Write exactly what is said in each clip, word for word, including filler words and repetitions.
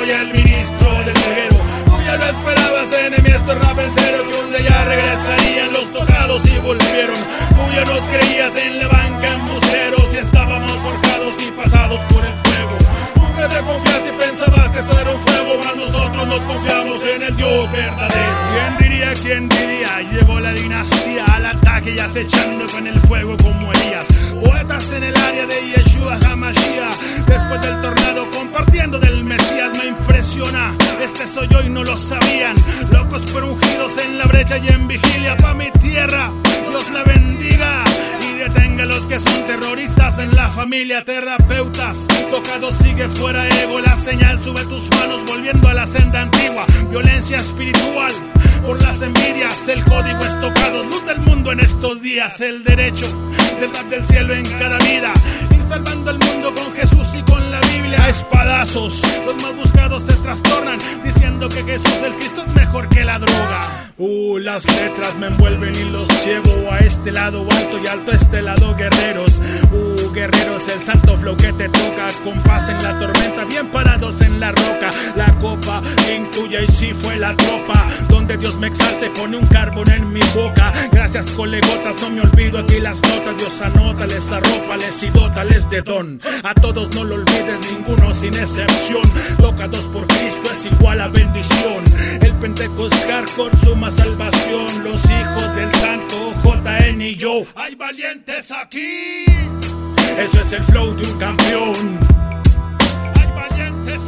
y el ministro del reguero. Tú ya lo esperabas en mi esto rap en serio, que un día ya regresarían los tocados y volvieron. Tú ya nos creías en la banca embusteros y estábamos forjados y pasados por el fuego. Tú que te confiaste y pensabas que esto era un fuego, mas nosotros nos confiamos en el Dios verdadero. ¿Quién diría, quién diría? Llegó la dinastía al ataque y acechando con el fuego como Elías. Poetas en el área de Yeshua HaMashiach, después del tornado compartiendo del Mesías. Me impresiona, este soy yo y no lo sabían. Locos pero ungidos en la brecha y en vigilia pa' mi tierra. Dios la bendiga y detenga a los que son terroristas en la familia. Terapeutas, tocado sigue fuera ego. La señal sube tus manos volviendo a la senda antigua. Violencia espiritual por las envidias, el código es tocado. Luz del mundo en estos días, el derecho del rap del cielo en cada vida. Ir salvando el mundo con Jesús y con la Biblia. A espadazos, los más buscados te trastornan, diciendo que Jesús el Cristo es mejor que la droga. Uh, las letras me envuelven y los llevo a este lado alto y alto a este lado guerreros. Uh, guerreros, el santo flow que te toca, compás en la tormenta, bien parados en la roca. La copa intuya y si fue la tropa, donde Dios me exalte, pone un carbón en mi boca. Gracias colegotas, no me olvido aquí las notas. Dios anota, les arropa, les y dótales de don. A todos no lo olvides, ninguno sin excepción. Tocados por Cristo es igual a bendición. El Pentecostés hardcore suma salvación. Los hijos del santo J N y yo, hay valientes aquí. Eso es el flow de un campeón. Hay valientes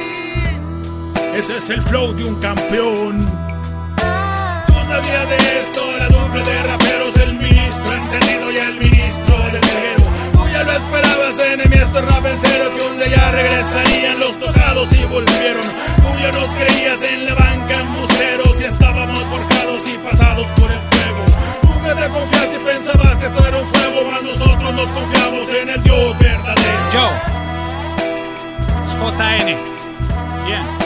aquí. Ese es el flow de un campeón. Sabía de esto, la dupla de raperos, el ministro entendido y el ministro del reguero. Tú ya lo esperabas en mi esto rap en serio, que un día ya regresarían los tocados y volvieron. Tú ya nos creías en la banca embusteros y estábamos forjados y pasados por el fuego. Tú que te confiaste y pensabas que esto era un fuego, mas nosotros nos confiamos en el Dios verdadero. Yo, J N, bien.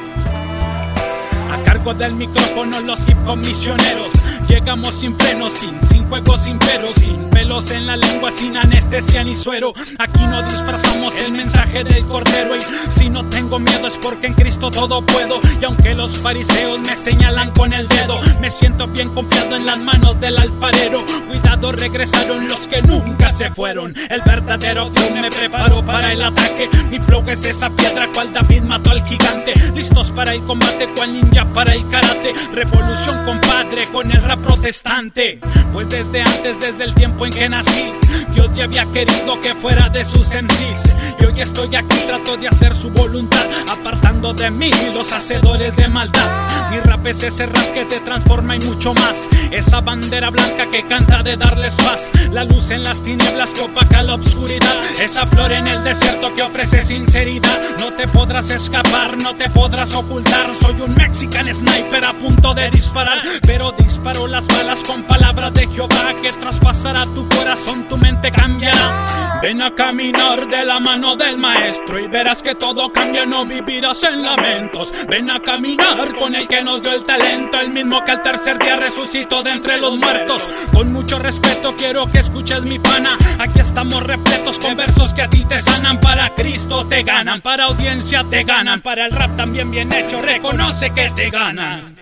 A cargo del micrófono los hip hop misioneros. Llegamos sin frenos, sin, sin juegos, sin peros, sin pelos en la lengua, sin anestesia ni suero. Aquí no disfrazamos el mensaje del cordero. Y si no tengo miedo es porque en Cristo todo puedo. Y aunque los fariseos me señalan con el dedo, me siento bien confiado en las manos del alfarero. Cuidado, regresaron los que nunca se fueron. El verdadero Dios me preparó para el ataque. Mi flow es esa piedra cual David mató al gigante. Listos para el combate cual ninja para el karate. Revolución compadre con el rap protestante. Pues desde antes, desde el tiempo en que nací, Dios ya había querido que fuera de sus M Cs. Y hoy estoy aquí, trato de hacer su voluntad, apartando de mí los hacedores de maldad. Mi rap es ese rap que te transforma y mucho más. Esa bandera blanca que canta de darles paz. La luz en las tinieblas que opaca la obscuridad. Esa flor en el desierto que ofrece sinceridad. No te podrás escapar, no te podrás ocultar. Soy un Mexican sniper a punto de disparar, pero disparo las balas con palabras de Jehová que traspasará tu corazón, tu mente cambiará. Ven a caminar de la mano del maestro y verás que todo cambia, no vivirás en lamentos. Ven a caminar con el que nos dio el talento, el mismo que al tercer día resucitó de entre los muertos. Con mucho respeto quiero que escuches mi pana, aquí estamos repletos con versos que a ti te sanan. Para Cristo te ganan, para audiencia te ganan, para el rap también bien hecho, reconoce que te ganan.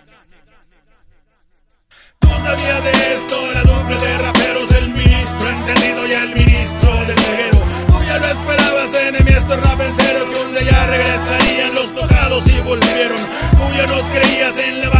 Tú sabías de esto, la dupla de raperos, el ministro entendido y el ministro del reguero. Tú ya lo esperabas en mi esto rap en serio, que un día ya regresarían los tocados y volvieron. Tú ya nos creías en la